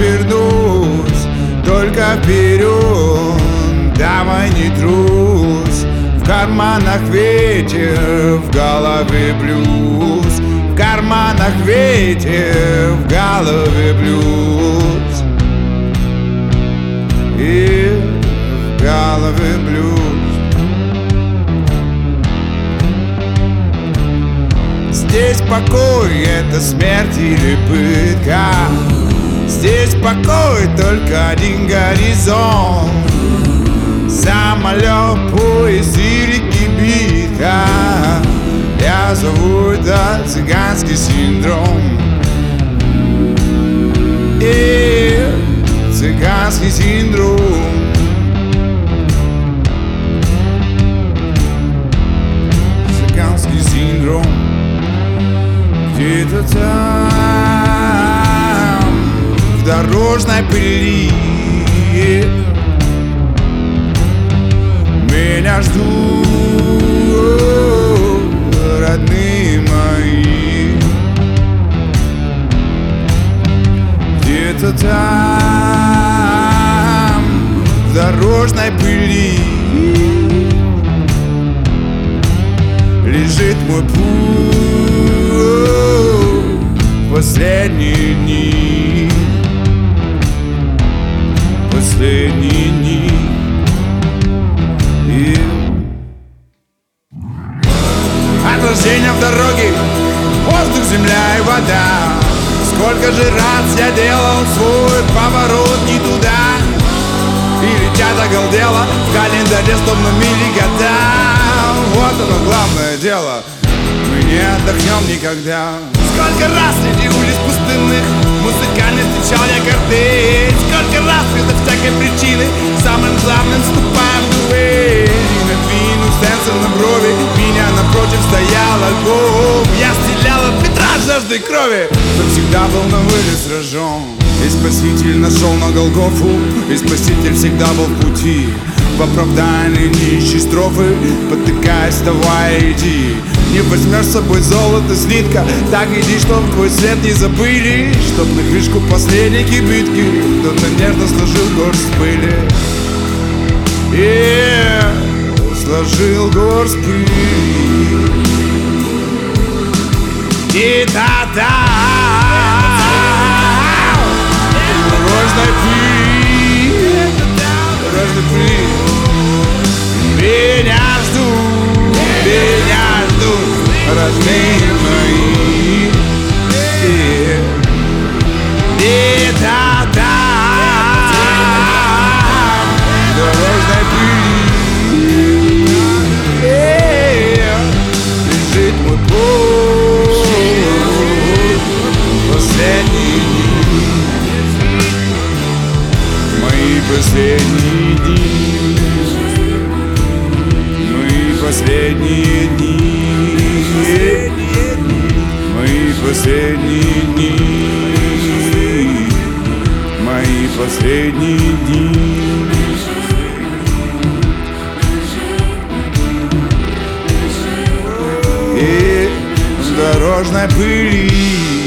обернусь, только вперед, давай не трусь. В карманах ветер, в голове блюз. В карманах ветер, в голове блюз. И в голове блюз. Здесь покой, это смерть или пытка. Здесь покой, только один горизонт. Самолет, поезд или кибитка. Я зову это цыганский синдром. Цыганский синдром. Цыганский синдром. Где-то там, в дорожной пыли, меня ждут родные мои. Где-то там, в дорожной пыли, лежит мой путь, последние дни, последние дни. Отражение в дороге, воздух, земля и вода. Сколько же раз я делал свой поворот не туда, и летят оголдело в календаре словно мили года. Вот оно главное дело, мы не отдохнем никогда. Сколько раз среди улиц пустынных музыкально встречал я картель. Сколько раз безо всякой причины самым главным ступаем в дуэль. И надвину стенсор на брови, меня напротив стоял альбом. Я стрелял от Петра жаждой крови, кто всегда был на вылет сражен. И Спаситель нашел на Голгофу, и Спаситель всегда был в пути. В оправдании нищей строфы, потыкаясь, давай иди. Не возьмешь с собой золото, слитка, так иди, чтоб твой след не забыли. Чтоб на крышку последней кибитки кто-то нежно сложил горсть пыли. Сложил горсть пыли. И та-та дорожной пыли, дорожной пыли. Меня ждут родные мои. Где-то там, дорожной пыли, лежит мой путь, последние дни, мои последние дни. Последние дни, мои последние дни, мои последние дни. И в дорожной пыли